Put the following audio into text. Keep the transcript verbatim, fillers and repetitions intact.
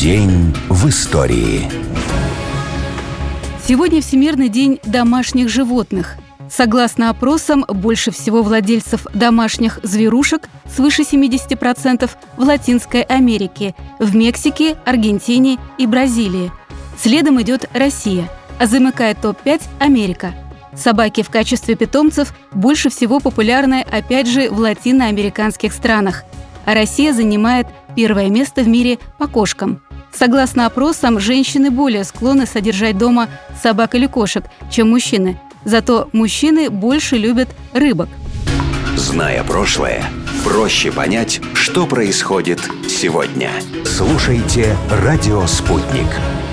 День в истории. Сегодня Всемирный день домашних животных. Согласно опросам, больше всего владельцев домашних зверушек, свыше семьдесят процентов, в Латинской Америке, в Мексике, Аргентине и Бразилии. Следом идет Россия, а замыкает топ пять Америка. Собаки в качестве питомцев больше всего популярны, опять же, в латиноамериканских странах. А Россия занимает первое место в мире по кошкам. Согласно опросам, женщины более склонны содержать дома собак или кошек, чем мужчины. Зато мужчины больше любят рыбок. Зная прошлое, проще понять, что происходит сегодня. Слушайте «Радио Спутник».